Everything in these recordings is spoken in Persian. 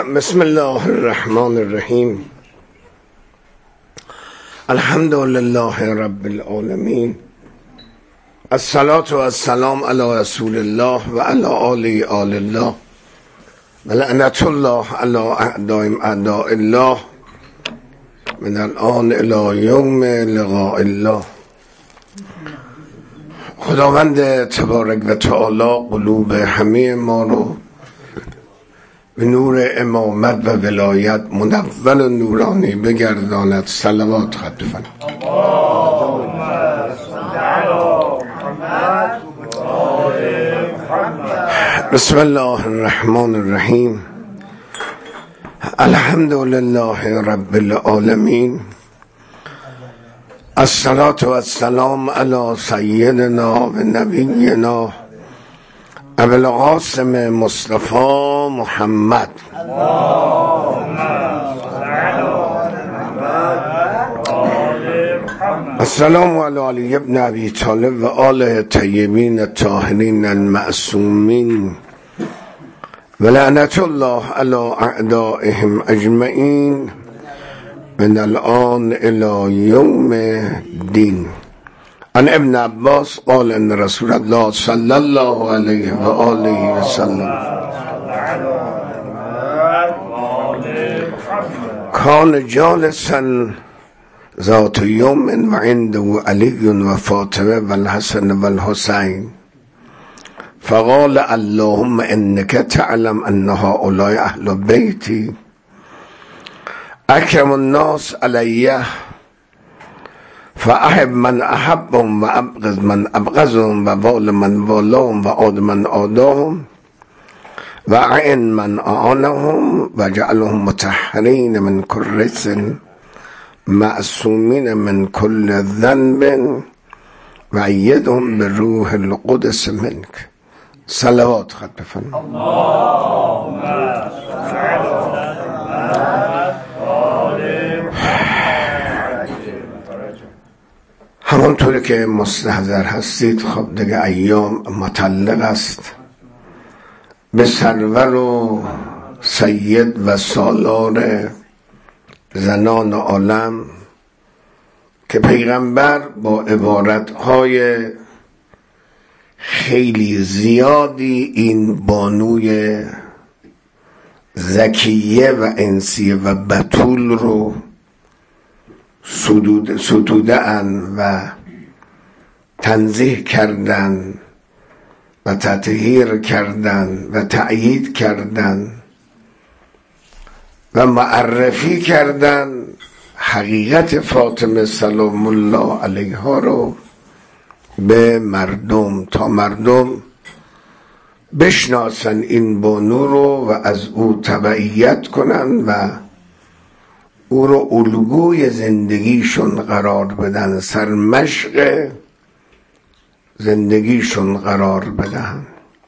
بسم الله الرحمن الرحیم. الحمد لله رب العالمین. الصلاة و السلام علی رسول الله و علی آل الله و لعنت الله علی اعداء الله من الان الی یوم لقاء الله. خداوند تبارک و تعالی قلوب همه ما رو به نور امامت و ولایت منور و نورانی بگرداند. صلوات خط بفرمایید. بسم الله الرحمن الرحیم. الحمد لله رب العالمین. الصلاة و السلام علی سیدنا و نبینا ابوالقاسم مصطفی محمد. السلام علی علی ابن ابی طالب و آله طیبین الطاهرین المعصومین و لعنت الله علی اعدائهم اجمعین من الان الی یوم الدین. عن ابن عباس قال ان رسول الله صلی الله علیه و آله و سلم کان جالسا ذات یوم و عنده علی و فاطمه و الحسن و الحسین فقال اللهم انك تعلم ان هؤلاء اهل بیتی اکرم الناس علیه فاحب من احبهم و ابغض من ابغضهم و وال من والاهم و عاد من عاداهم و اعن من اعانهم و جعلهم مطهرین من کل رجس معصومین من کل ذنب و ایدهم بروح القدس منک. صلوات خط بفرمایید. همانطوری که مستحضر هستید خب دیگه ایام متعلق است به سرور و سید و سالار زنان عالم که پیغمبر با عبارتهای خیلی زیادی این بانوی زکیه و انسیه و بتول رو ستوده اند و تنزیه کردن و تطهیر کردن و تأیید کردن و معرفی کردن حقیقت فاطمه سلام الله علیها رو به مردم تا مردم بشناسن این بانو رو و از او تبعیت کنن و او رو الگوی زندگیشون قرار بدن، سرمشق زندگیشون قرار بدن.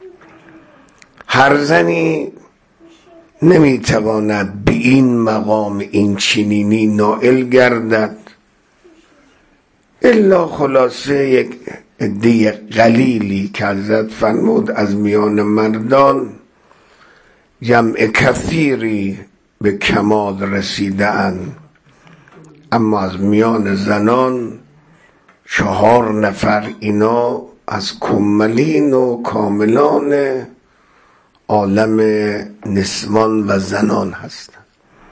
هر زنی نمیتواند به این مقام این چنینی نائل گردد الا خلاصه یک عده قلیلی که حضرت فرمود از میان مردان جمع کثیری به کمال رسیده اند، اما از میان زنان 4 نفر اینا از کملین و کاملان عالم نسوان و زنان هستند.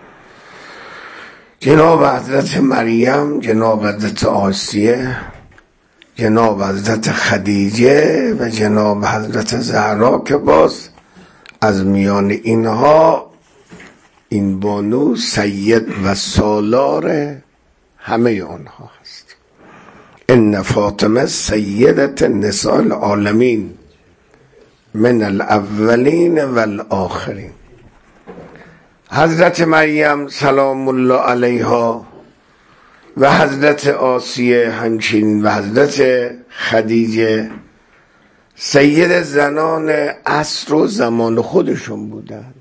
جناب حضرت مریم، جناب حضرت آسیه، جناب حضرت خدیجه و جناب حضرت زهرا که باز از میان اینها این بانو سید و سالار همه آنها هست. ان فاطمه سیدت نساء العالمین من الاولین و الاخرین. حضرت مریم سلام الله علیها و حضرت آسیه همچنین و حضرت خدیجه سید زنان عصر و زمان خودشون بودن.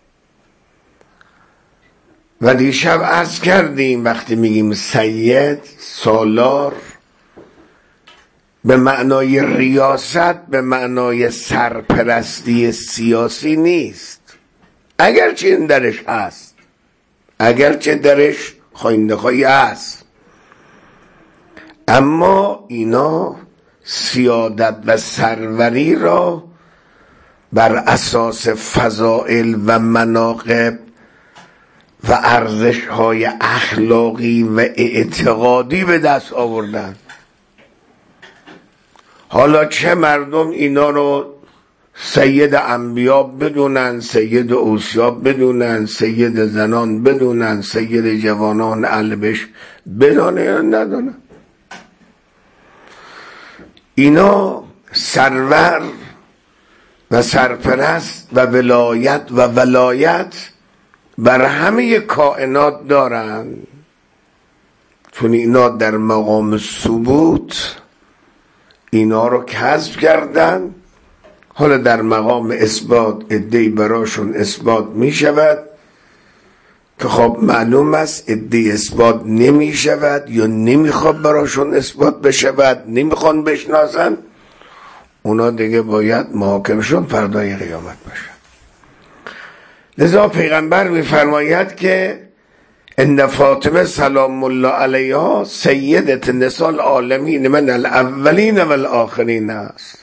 و دیشب عرض کردیم وقتی میگیم سید سالار به معنای ریاست، به معنای سرپرستی سیاسی نیست. اگرچه این درش هست، اگرچه درش خواهنده خواهی هست، اما اینا سیادت و سروری را بر اساس فضائل و مناقب و ارزش‌های اخلاقی و اعتقادی به دست آوردن. حالا چه مردم اینا رو سید انبیا بدونن، سید اوصیا بدونن، سید زنان بدونن، سید جوانان اهل بهشت بدونن یا ندونن، اینا سرور و سرپرست و ولایت بر همه کائنات دارن، چون اینا در مقام ثبوت اینا رو کسب کردن. حالا در مقام اثبات عده‌ای براشون اثبات می شود که خب معلوم است عده‌ای اثبات نمی شود یا نمیخواد براشون اثبات بشود، نمیخوان بشناسن، اونا دیگه باید محاکمشون فردای قیامت باشن. لذا پیغمبر میفرماید که ان فاطمه سلام الله علیها سیدت نساء العالمین من الاولین و الاخرین است،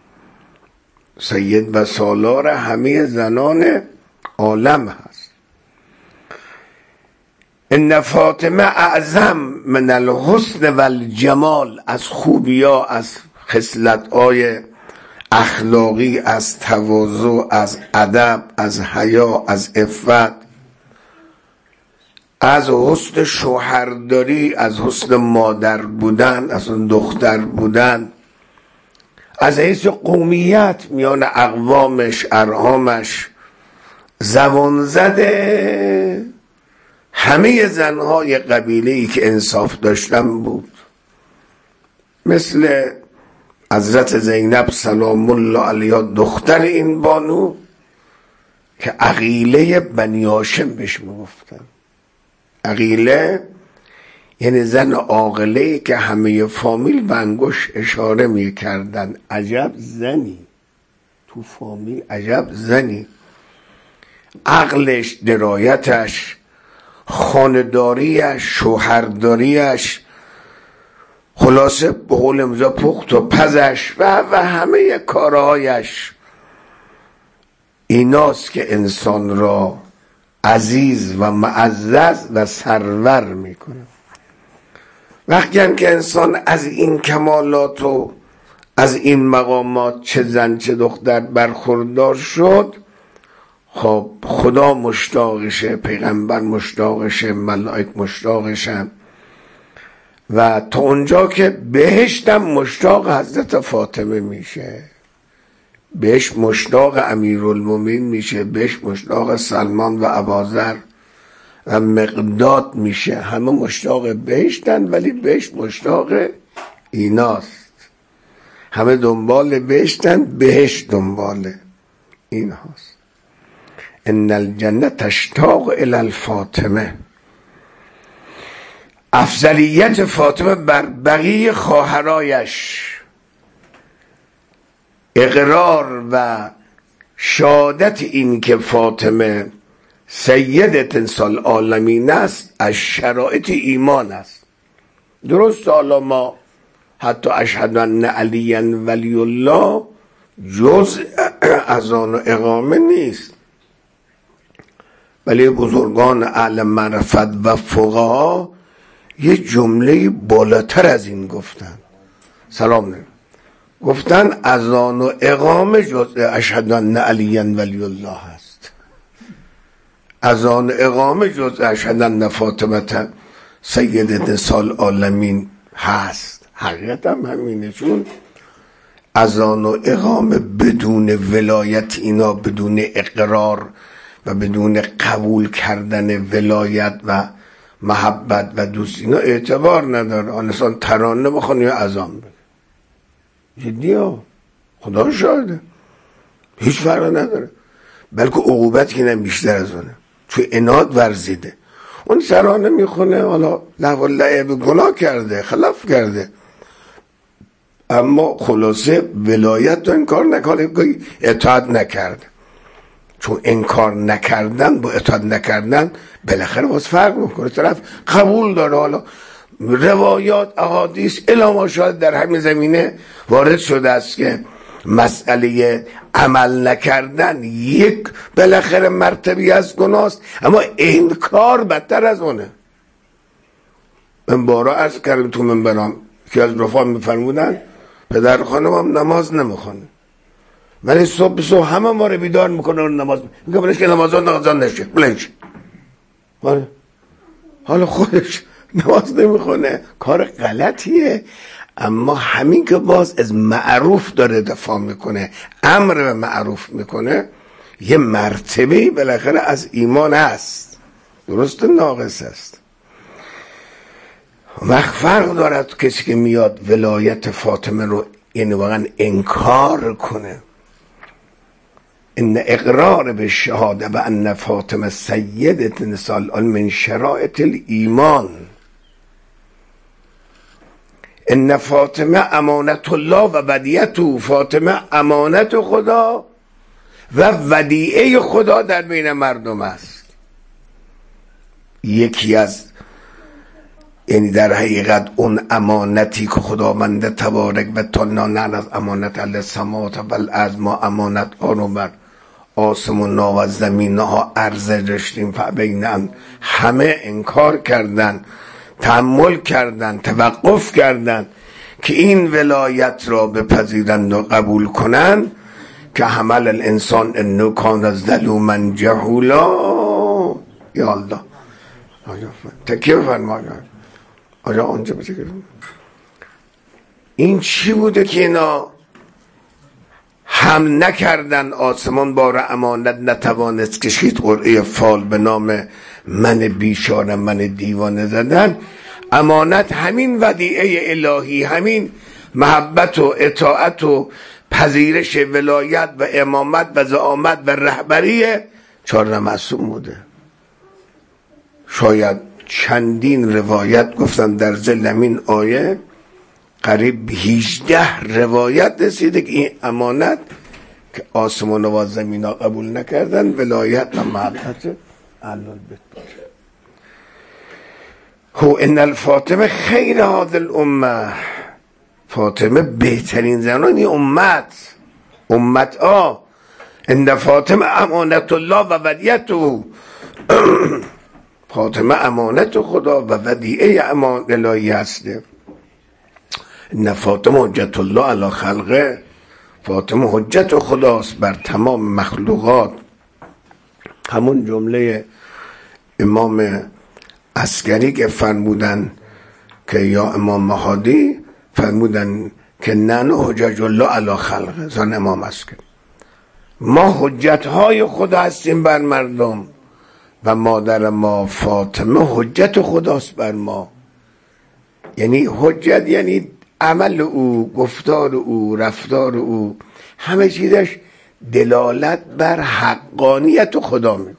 سید و سالار همه زنان عالم هست. ان فاطمه اعظم من الحسن و الجمال، از خوبیا، از خصلت‌های اخلاقی، از تواضع، از ادب، از حیا، از عفت، از حسن شوهرداری، از حسن مادر بودن، از دختر بودن، از حیث قومیت میان اقوامش، ارحامش، زبان زده همه زنهای قبیله‌ای که انصاف داشتن بود، مثل حضرت زینب سلام الله علیها دختر این بانو که عقیله بنی هاشم بهش میگفتن. عقیله یعنی زن عاقله‌ای که همه فامیل به انگشت اشاره میکردن عجب زنی تو فامیل، عجب زنی، عقلش، درایتش، خانداریش، شوهرداریش، خلاصه به قول امضا پخت و پزش و همه کارهایش، ایناست که انسان را عزیز و معزز و سرور میکنه. وقتی هم که انسان از این کمالات و از این مقامات چه زن چه دختر برخوردار شد، خب خدا مشتاقشه، پیغمبر مشتاقشه، ملائک مشتاقشن، و تا اونجا که بهشتم مشتاق حضرت فاطمه میشه، بهش مشتاق امیرالمومنین میشه، بهش مشتاق سلمان و ابوذر و مقداد میشه، همه مشتاق بهشتن ولی بهش مشتاق ایناست، همه دنبال بهشتن، بهش دنبال این هاست. ان الجنه تشتاق الی الفاطمه، افضلیت فاطمه بر بقیه خواهرایش، اقرار و شهادت این که فاطمه سیدت نساء العالمین است از شرایط ایمان است. درست حالا ما حتی اشهد ان علی ولی الله جز اذان و اقامه نیست، ولی بزرگان اهل معرفت و فقها یه جمله بالاتر از این گفتن، سلام نه، گفتن اذان و اقامه جز اشهد ان علی ولی الله است، اذان و اقامه جز اشهد ان فاطمه سیدت نساء العالمین هست. حقیقت هم همینه، چون اذان و اقامه بدون ولایت اینا، بدون اقرار و بدون قبول کردن ولایت و محبت و دوستی اینا اعتبار نداره. آنسان ترانه بخوان یا اذان بده، جدی ها، خدا شاهده، هیچ فرق نداره، بلکه عقوبت که نم بیشتر از اونه، چون اناد ورزیده. اون ترانه میخونه، حالا لهو و لعب گناه کرده، خلاف کرده، اما خلاصه ولایت تو این کار نکنه، اطاعت نکرده. چون انکار نکردن با اطاعت نکردن بالاخره باز فرق میکنه. طرف قبول داره. حالا روایات احادیث الی ماشاءالله در همین زمینه وارد شده است که مسئله عمل نکردن یک بالاخره مرتبه از گناه است، اما انکار بدتر از اونه. من بارا عرض کردم تو منبرام که از رفاق میفرمودن پدر خانمم نماز نمیخونه، ولی صبح همه ما رو بیدار میکنه و نماز میگه بلش که نمازان نشه بلش. حالا خودش نماز نمیخونه، کار غلطیه، اما همین که باز از معروف داره دفاع میکنه، امر به معروف میکنه، یه مرتبه بالاخره از ایمان هست، درست ناقص است. وقت فرق دارد کسی که میاد ولایت فاطمه رو یعنی واقعا انکار کنه. ان اقرار به شهاده و ان فاطمه سیدت نساء من شرائط الایمان. ان فاطمه امانت الله و ودیعته، فاطمه امانت خدا و ودیعه خدا در بین مردم است. یکی از یعنی در حقیقت اون امانتی که خداوند تبارک و تعالی نعل از امانت السماوات و الارض، ما امانت آنو بر آسمان و زمین ها عرضه داشتیم فبینن، همه انکار کردن، تحمل کردن، توقف کردن که این ولایت را بپذیرند و قبول کنند که حمل الانسان انه کان ظلوما جهولا. یا الله تکیه فرمایید آجا آنجا بتگرم. این چی بوده که اینا هم نکردن؟ آسمان بار امانت نتوانست کشید، قرعه فال به نام من بیچاره من دیوانه زدن. امانت همین ودیعه الهی، همین محبت و اطاعت و پذیرش ولایت و امامت و زعامت و رهبری 4 معصوم بوده. شاید چندین روایت گفتن در ضمن این آیه قریب 18 روایت رسیده که این امانت که آسمان و زمین ها قبول نکردن ولایت و محبت اهل بیت باشه. هو ان الفاطمه خیر هذه الامه، فاطمه بهترین زنان امت ان فاطمه امانت الله و ودیعته، فاطمه امانت خدا و ودیعه امان الهی هسته. ان فاطمه حجت الله علی خلقه، فاطمه حجت خداست بر تمام مخلوقات. همون جمله امام عسکری که فرمودن که یا امام مهدی فرمودن که نحن حجج الله علی خلقه، زن امام عسکری، ما حجت های خدا هستیم بر مردم و مادر ما فاطمه حجت خداست بر ما. یعنی حجت یعنی عمل او، گفتار او، رفتار او، همه چیزش دلالت بر حقانیت خدا میکنه.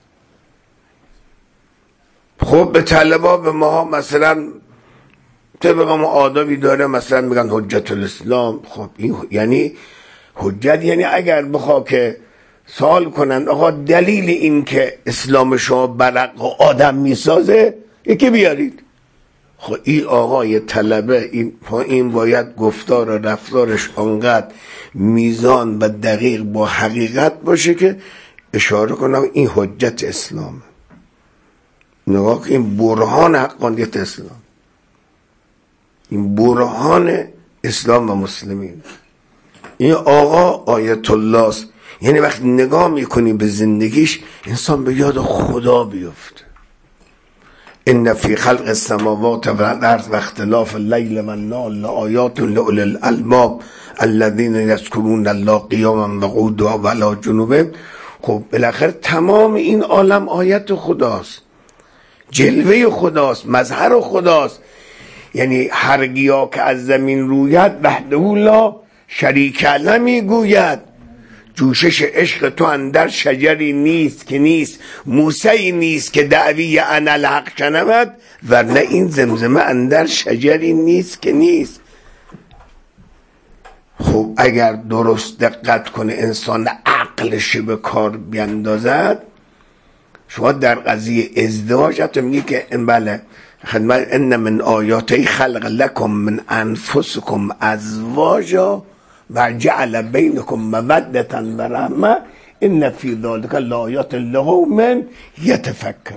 خب به طلبا به ما مثلا طبق ما آدابی داره، مثلا میگن حجت الاسلام. خب این یعنی حجت یعنی اگر بخوا که سوال کنند آقا دلیل این که اسلام شما برق و آدم میسازه یکی بیارید. خب این آقای طلبه این باید گفتار و رفتارش آنقدر میزان و دقیق با حقیقت باشه که اشاره کنم این حجت اسلام. نگاه که این برهان حقانیت اسلام، این برهان اسلام و مسلمین. این آقا آیت الله است. یعنی وقتی نگاه میکنی به زندگیش انسان به یاد خدا بیفته. ان فی خلق السماوات و الارض و اختلاف اللیل و النهار لآیات لأولی الالباب الذین یذکرون الله قیاما و قعودا و علی جنوبهم. خب بالاخره تمام این عالم آیت خداست، جلوه خداست، مظهر خداست. یعنی هر گیا که از زمین روید وحده لا شریک له میگوید. جوشش عشق تو اندر شجری نیست که نیست، موسی نیست که دعوی انا الحق شنود، ورنه این زمزمه اندر شجری نیست که نیست. خب اگر درست دقت کنه انسان عقل عقلش به کار بیندازد. شما در قضیه ازدواج حتی میگه که این بله خدمت ان من آیاتی خلق لکم من انفسکم ازواجا و جعل بینکم مودة و رحمه ان فی ذلک لآیات لقوم یتفکرون.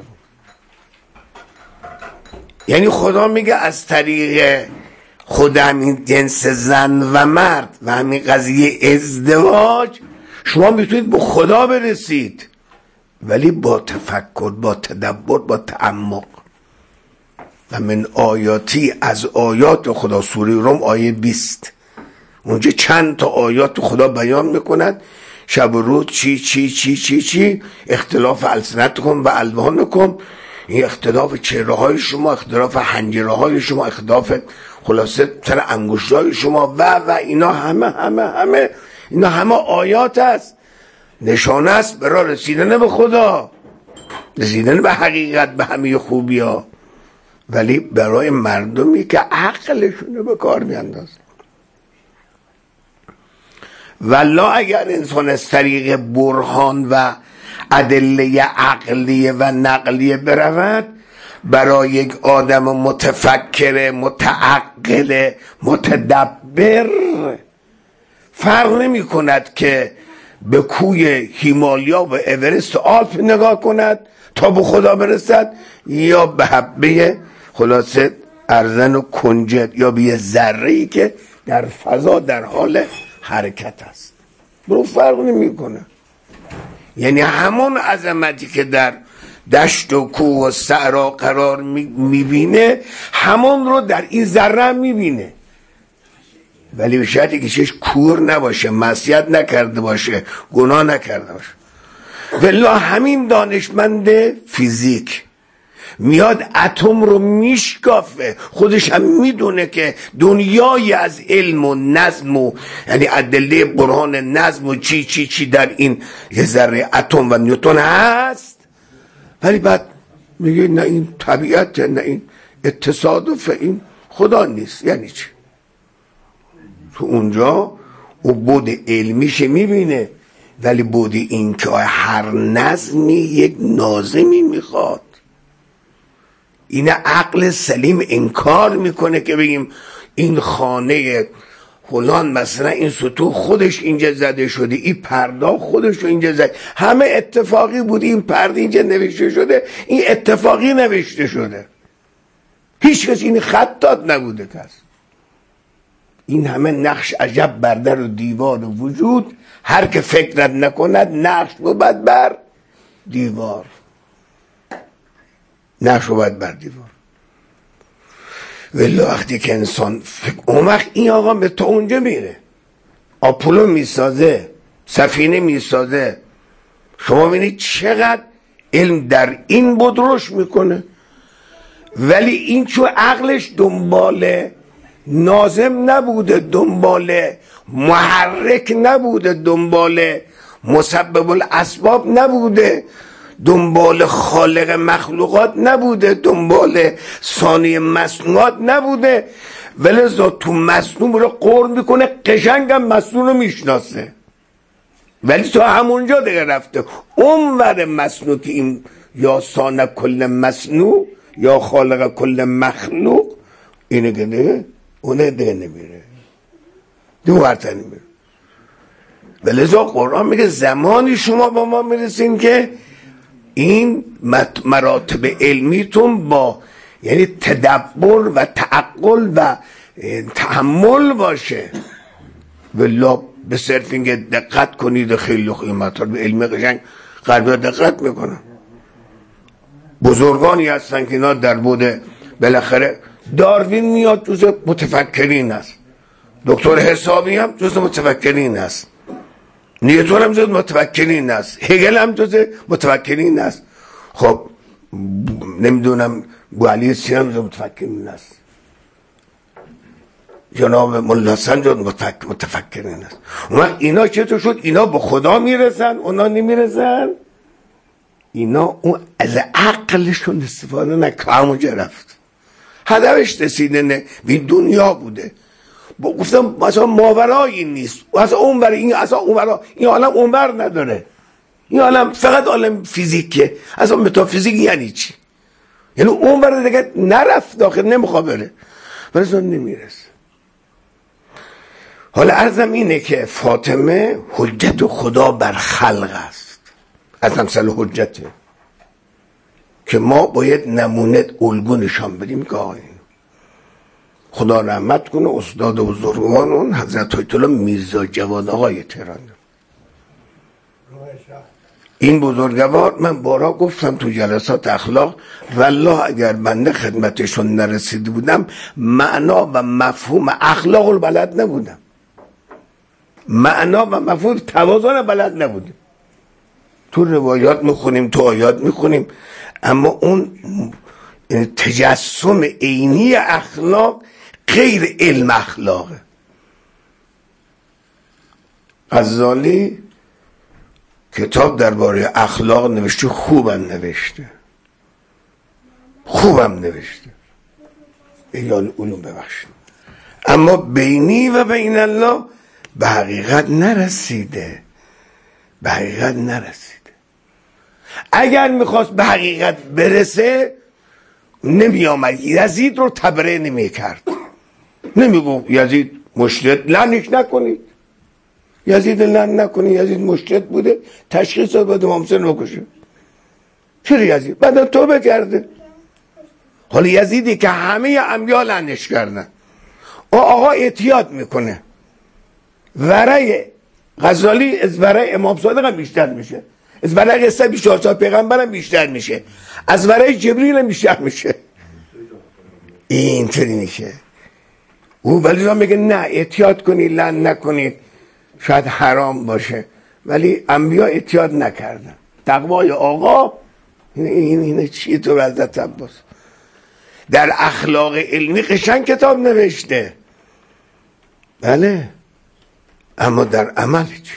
یعنی خدا میگه از طریق خود همین جنس زن و مرد و همین قضیه ازدواج شما میتونید به خدا برسید، ولی با تفکر، با تدبر، با تعمق. و من آیاتی، از آیات خدا، سوره روم آیه 20 اونجا چند تا آیات خدا بیان میکند. شب و روز چی چی چی چی چی اختلاف السنتکم و الوانکم، این اختلاف چهره های شما، اختلاف حنجره های شما، اختلاف خلاصه تر انگشت های شما و اینا همه اینا همه آیات است، نشانه است برای رسیدن به خدا، رسیدن به حقیقت، به همه خوبی ها. ولی برای مردمی که عقلشونه به کار بیندازن. والله اگر انسان از طریق برهان و ادله عقلیه و نقلیه برود، برای یک آدم متفکر، متعقل، متدبر فرق نمی کند که به کوی هیمالیا و اورست و آلپ نگاه کند تا به خدا برسد، یا به حبه خلاصه ارزن و کنجد، یا به یه ذره‌ای که در فضا در حال حرکت است. برو فرق نمی کنه. یعنی همون عظمتی که در دشت و کوه و صحرا قرار میبینه همون رو در این ذره میبینه، ولی به شرطی که چش کور نباشه، معصیت نکرده باشه، گناه نکرده باشه. والله همین دانشمند فیزیک میاد اتم رو میشکافه، خودش هم میدونه که دنیای از علم و نظم و یعنی ادله برهان نظم و چی چی چی در این یه ذره اتم و نیوتن هست، ولی بعد میگه نه این طبیعت، نه این تصادف، این خدا نیست. یعنی چی؟ تو اونجا او بود علمیش میبینه، ولی بود این که هر نظمی یک ناظمی میخواد. این عقل سلیم انکار میکنه که بگیم این خانه فلان مثلا این سطوح خودش اینجا زده شده، این پرده خودش اینجا زده، همه اتفاقی بود، این پرده اینجا نوشته شده، این اتفاقی نوشته شده، هیچ کس این خطات نبوده کس. این همه نقش عجب بر در و دیوار و وجود، هر که فکرت نکند نقش بود بر دیوار، نقش بود بر دیوار. ولی وقتی که انسان اون وقت این آقا به تا اونجا میره، آپولو میسازه، سفینه میسازه، شما ببینید چقدر علم در این بود رشد میکنه. ولی این چون عقلش دنبال ناظم نبوده، دنبال محرک نبوده، دنبال مسبب الاسباب نبوده، دنبال خالق مخلوقات نبوده، دنبال ثانی مصنوعات نبوده، ولذا تو مصنوع رو قرن میکنه، قشنگم مصنوع رو میشناسه، ولی تو همونجا دیگه رفته اون ور مصنوع که این یا سانه کل مصنوع یا خالق کل مخلوق، اینه که دیگه اونه دیگه نمیره، دو ورتر نمیره. ولذا قرآن میگه زمانی شما با ما میرسین که این مراتب علمیتون با یعنی تدبر و تعقل و تحمل باشه. والله به صرف اینکه دقت کنید خیلی قیمت به علم قشنگ غربی دقت میکنن. بزرگانی هستن که اینا در بوده، بالاخره داروین میاد جز متفکرین است، دکتر حسابی هم جز متفکرین است، نیوتن هم جز متفکرین است، هگل هم جز متفکرین است. خب نمیدونم بوعلی سینا جز متفکرین است، جناب ملا حسن جز متفکرین است. اون اینا چطور شد؟ اینا به خدا میرسن، اونا نمیرسن. اینا اون از عقلشون استفاده نکنه، همونجا رفت، هدفش رسیدن به دنیا بوده. گفتم مثلا ماورایی نیست، اصلا اون برای این، اصلا اون برای این عالم اونور نداره، این عالم فقط عالم فیزیکه. اصلا متافیزیک یعنی چی؟ یعنی اون برای دیگه نرفت داخل، نمیخواد بره، ولی نمیرسه. حالا عرضم اینه که فاطمه حجت خدا بر خلق است، از امثال حجته که ما باید نمونه الگو نشان بدیم که آقا خدا رحمت کنه استاد بزرگوارمون حضرت آیت الله میرزا جواد آقای تهران. این بزرگوار من بارها گفتم تو جلسات اخلاق، والله اگر بنده خدمتشون نرسیده بودم معنا و مفهوم اخلاق رو بلد نبودم، معنا و مفهوم توازن بلد نبودیم. تو روایات میخونیم، تو آیات میخونیم، اما اون تجسم عینی اخلاق غیر علم اخلاقه. غزالی کتاب درباره اخلاق نوشته، خوبم نوشته، خوبم نوشته، ایال علوم ببخشید، اما بینی و بین الله به حقیقت نرسیده، به حقیقت نرسیده. اگر میخواست به حقیقت برسه نمی آمد یزید رو تبرئه نمی کرد، نمی گفت یزید مشتد لعنش نکنید، یزید لعن نکنید، یزید مشتد بوده، تشخیص رو بده امام حسین بکشه. چرا یزید بعد توبه کرده؟ حالا یزیدی که همه انبیا لعنش کردن، آقا احتیاط میکنه، ورای غزالی از ورای امام صادق هم بیشتر میشه، از ورای قصه 24 سال پیغمبر هم بیشتر میشه، از ورای جبریل هم بیشتر میشه. اینطوری میشه. او ولی میگه نه احتیاط کنید، لعن نکنید، شاید حرام باشه، ولی انبیا احتیاط نکردن. تقوای آقا اینه چیه؟ تو حضرت عباس در اخلاق علمی قشنگ کتاب نوشته، بله، اما در عمل چی؟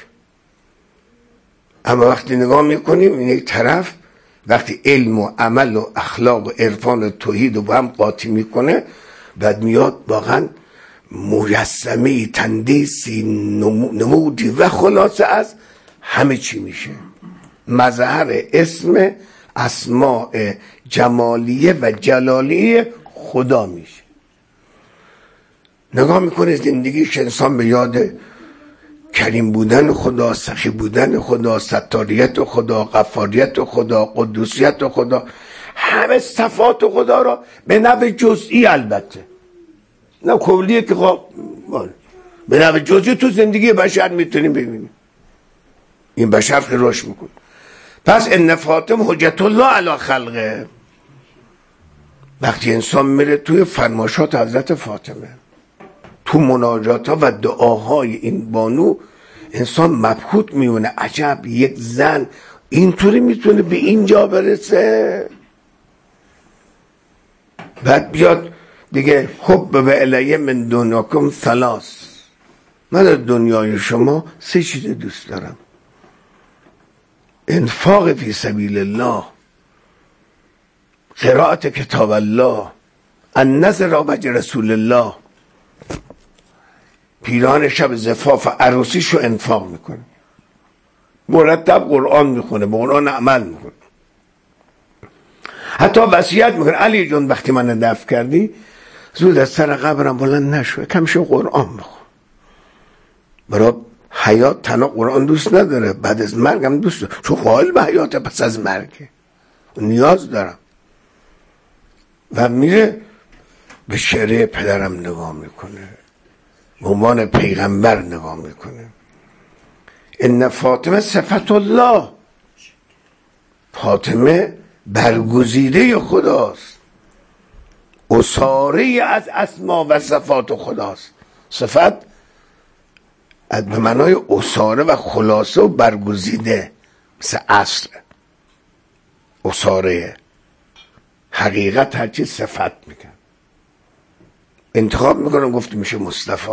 اما وقتی نگاه میکنیم این یک طرف وقتی علم و عمل و اخلاق و عرفان و توحید رو با هم قاطی میکنه، بعد میاد واقعا مجسمه تندیسی نمودی و خلاصه از همه چی میشه، مظهر اسم اسماء جمالیه و جلالیه خدا میشه. نگاه میکنه زندگیش انسان به یاد کریم بودن خدا، سخی بودن خدا، ستاریت خدا، غفاریت خدا، قدوسیت خدا، همه صفات خدا را به نوع جزئی، البته نه کلیه که به نوع جزئی تو زندگی بشر میتونیم ببینیم. این بشر خیلی رشد میکنه. پس ان فاطمه حجت الله علی خلقه. وقتی انسان میره توی فرماشات حضرت فاطمه، تو مناجات ها و دعاهای این بانو، انسان مبهوت میونه، عجب یک زن اینطوری میتونه به اینجا برسه. بعد بیاد دیگه حب به الیه من دنیاکم ثلاث، من از دنیای شما 3 چیز دوست دارم: انفاق فی سبیل الله، قرائت کتاب الله، النظر وجه رسول الله. پیران شب زفاف عروسیشو انفاق میکنه، مرتب قرآن میخونه، به قرآن عمل میکنه، حتی وصیت میکنه علی جون وقتی من دفن کردی زود از سر قبرم بلند نشو، کمشو قرآن بخون. برای حیات تنها قرآن دوست نداره، بعد از مرگم دوست داره، چون قائل به حیات پس از مرگه، نیاز دارم. و میره به شعر پدرم نگاه میکنه، به عنوان پیغمبر نگاه میکنه. ان فاطمه صفت الله، فاطمه برگزیده خداست، اساره از اسما و صفات خداست. صفت به معنای اساره و خلاصه و برگزیده، مثل اصل اساره، حقیقت هرچی صفت میکن، انتخاب میکنم گفت میشه مصطفی.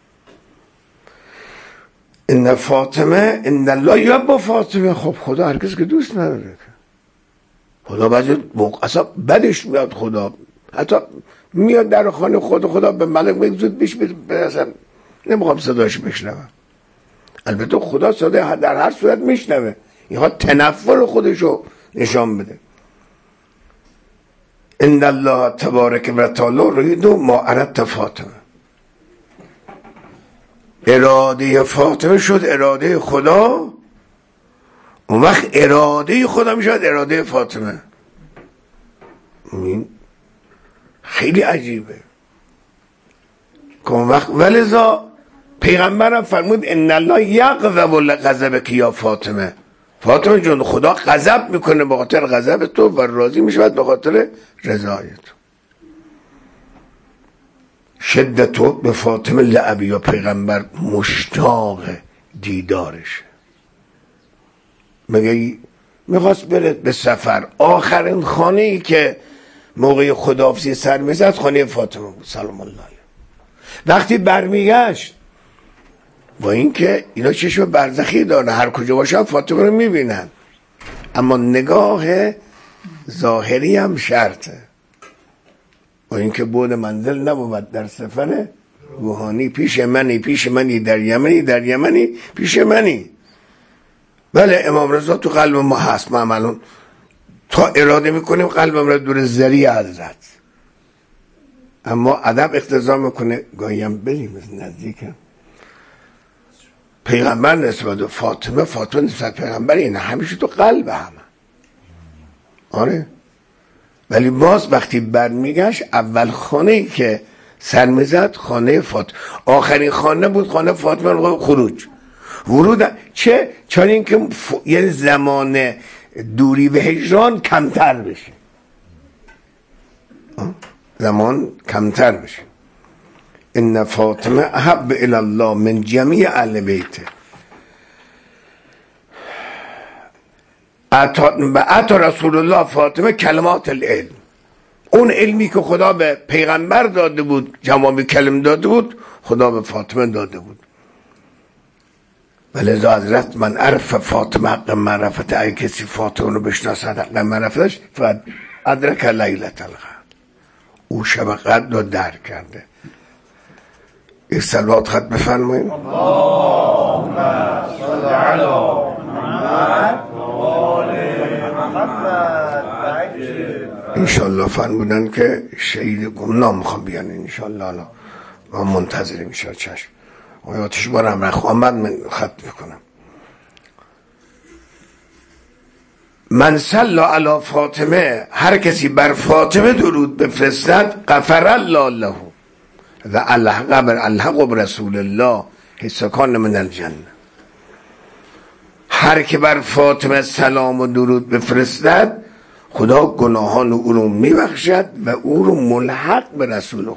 ان فاطمه ان الله یحب فاطمه. خب خدا هرگز که دوست نداره، خدا بعضی اصلا بدش میاد خدا، حتی میاد در خانه خدا به ملک بگه زود بیش برسم، نمیخوام صداش بشنوم. البته خدا صدا در هر صورت میشنوه، اینها تنفر خودشو نشان بده. ان الله تبارک و تعالی یرید ما اردت فاطمه. اراده فاطمه شد اراده خدا، اون وقت اراده خدا میشد اراده فاطمه. این خیلی عجیبه که اون وقت ولذا پیغمبرم فرمود ان الله یغضب لغضبک یا فاطمه. فاطمه جون خدا غضب میکنه به خاطر غضب تو و راضی میشود به خاطر رضای تو. شدتو به فاطمه لعبی، یا پیغمبر مشتاق دیدارشه. مگه میخواست بره به سفر، آخرین خانه ای که موقع خداحافظی سر میزد خانه فاطمه بود سلام الله علیها. وقتی برمیگشت با اینکه اینا چشم برزخی داره، هر کجا باشن فاطمه رو میبینن، اما نگاه ظاهری هم شرطه. با اینکه بود منزل نبود در سفر روحانی، پیش منی در یمنی پیش منی. بله امام رضا تو قلب ما هست، ما الان تا اراده میکنیم قلبم را دور ذریع حضرت، اما ادب اقتضا میکنه گاهیم بریم نزدیکم. پیغمبر نسبت فاطمه نسبت پیغمبر اینه همیشه تو قلب همه. آره ولی باز وقتی برمیگشت اول خانه ای که سر میزد خانه فاطمه، آخرین خانه بود خانه فاطمه. خروج ورود چون اینکه یه زمان دوری و هجران کمتر بشه، زمان کمتر بشه. ان فاطمه احب الی الله من جمیع اهل بیته. عطا رسول الله فاطمه کلمات العلم، اون علمی که خدا به پیغمبر داده بود، جوامع کلم داده بود، خدا به فاطمه داده بود. ولذا حضرت من عرف فاطمه حق معرفت، اگه کسی فاطمه رو بشناسد حق معرفتش فقط ادرک لیلة القدر، او شب قدر رو درک کرده. یک صلوات خط بفرماییم. اللهم صل علی محمد و آل محمد. انشالله فرمودن که شهید گمنام میخوام بیان انشالله، ما منتظریم انشالله. چشم آیاتش بارم رخ آمد من خط بکنم. من صلی علی فاطمه، هر کسی بر فاطمه درود بفرستد غفر الله له و الحق برسول الله حسکان من الجنه. هر که بر فاطمه سلام و درود بفرستد خدا گناهان او رو میبخشد و او رو ملحق به رسول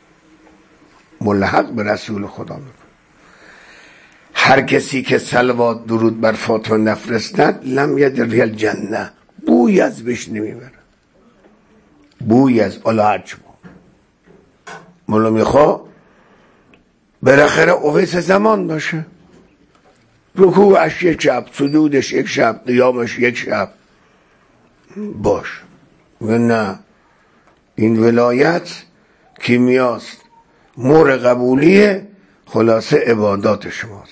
خدا میکنه. هر کسی که صلوات درود بر فاطمه نفرستد لم یدخل الجنه، بوی از بهش نمیبره، بوی از الا هرچ مولا میخوا بالاخره اویس زمان باشه، رکوعش یک شب، سجودش یک شب، قیامش یک شب باش. و نه این ولایت کیمیاست، مور قبولیه، خلاصه عبادات شماست.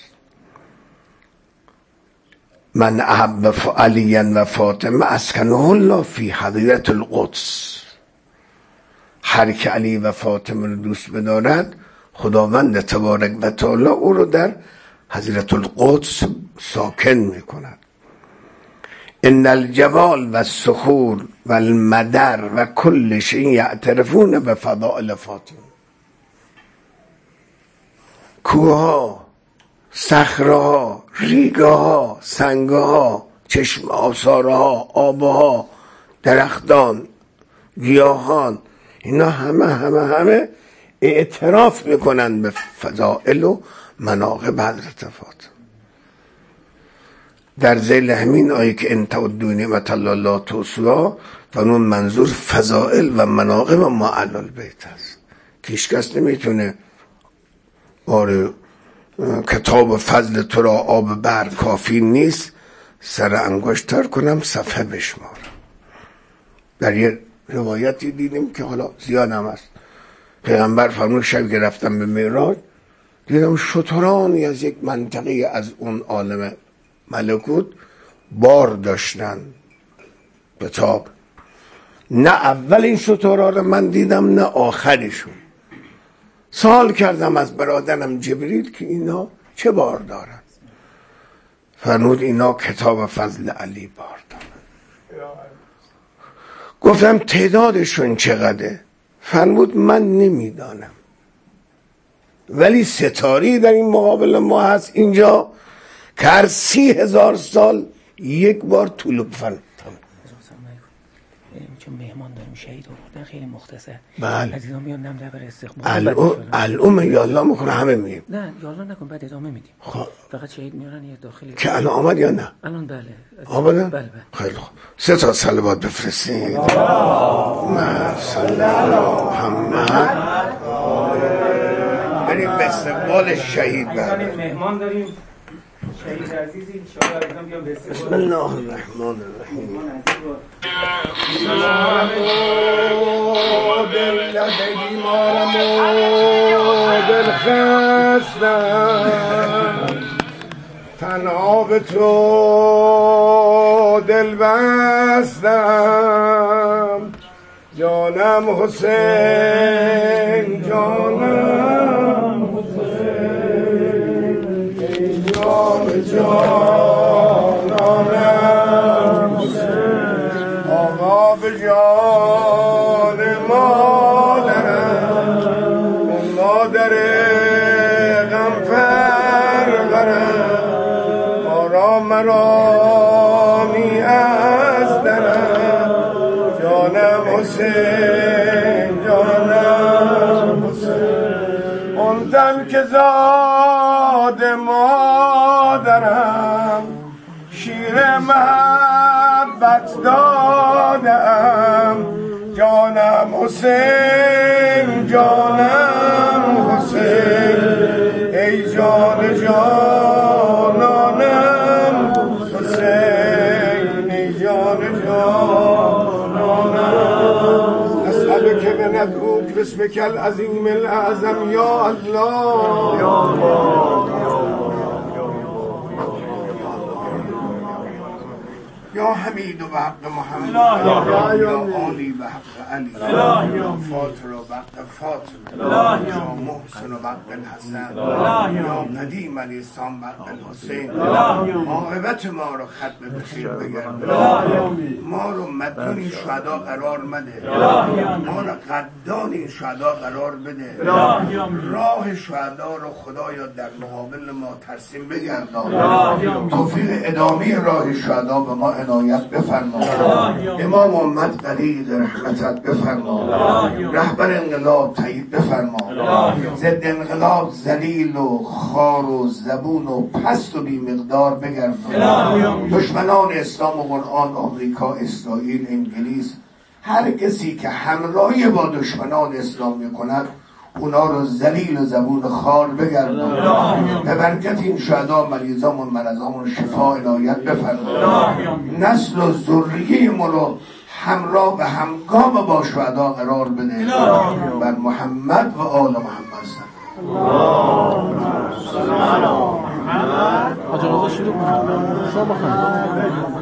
من احب علی و فاطمه اسکنه الله فی حضرت القدس. هر که علی و فاطمه رو دوست بدارد خداوند تبارک و تعالی او رو در حضرت القدس ساکن میکند. ان الجبال و الصخور و المدر و کل شیء یعترفون به فضائل فاطمه. کوها، صخره‌ها، ریگه‌ها، سنگ‌ها، چشم آثارها، آبها، درختان، گیاهان، اینا همه اعتراف میکنن به فضائل و مناقب حضرت فاطمه. در ذیل همین آیه که ان تعدوا نعمت الله لا تحصوها، فنون منظور فضائل و مناقب ما اهل البیت است که هیچ کس نمیتونه باره کتاب فضل تو را آب بر کافی نیست سر انگشت تر کنم صفحه بشمارم. در یه روایتی دیدیم که حالا زیاد هم هست، پیغمبر فرمود شب که رفتم به معراج دیدم شترانی از یک منطقه از اون عالم ملکوت بار داشتن کتاب، نه اول این شترها رو من دیدم نه آخرشون. سوال کردم از برادرم جبریل که اینا چه بار دارن؟ فرمود اینا کتاب فضل علی بار دارن. گفتم تعدادشون چقدره؟ فرمود من نمیدانم، ولی ستاری در این مقابل ما هست اینجا که هر 30,000 سال یک بار طول بفن. چون مهمان داریم شهید آوردن خیلی مختصر. بله. عزیزان میان نم در استقبال. العمه یالله میکنه همه میگیم. نه یالله نکن بعد ادامه میدیم. خب. فقط شهید میارن یه داخلی. که الان آمد یا نه؟ الان بله. آمده؟ بله. خیلی خوب. 3 تا صلوات بفرستید. اللهم صل علی محمد. بریم به استقبال شهید بریم. مهمان داریم. شهید عزیزی ان شاء الله عزیزان بیان به استقبال. بسم الله الرحمن الرحیم. دل بیمارم و دل خستم، تنها به تو دل بستم، جانم حسین جانم حسین، ای جان جانانم حسین، آقا به جان مادرم، اون مادر غم پرورم، آرام مرانی از درم، جانم حسین جانم حسین، اون تن که زاد مادرم، شیر محبت دادم، جانم حسین جانم حسین، ای جان جانانم حسین، ای جان جانانم، اسألک بندعوک باسمک العظیم الاعظم یا الله یا الله یا حمید و حق محمد، یا عالی و حق علی، یا فاطر و حق فاطمه، یا محسن و حق الحسن، یا قدیم علی السلام و حق الحسین، عاقبت ما رو ختم بخیر بگرد، ما رو مدیون این شهدا قرار مده، ما رو قدان این شهدا قرار بده، راه شهدا رو خدایا در مقابل ما ترسیم بگردان، توفیق ادامه راه شهدا به ما عنایت بفرما، امام امت طریق رحمتت بفرما، رهبر انقلاب تایید بفرما، ضد انقلاب ذلیل و خوار و زبون و پست و بی مقدار بگردان، دشمنان اسلام و قرآن، آمریکا، اسرائیل، انگلیس، هر کسی که همراهی با دشمنان اسلام میکند اونا رو ذلیل و زبون خار بگردن، به برکت این شهدا مریضامون مرضامون شفا عنایت بفرما، نسل و ذریه ما رو همراه و همگام با شهدا قرار بده، بر محمد و آل محمد صلی الله علیه و آله.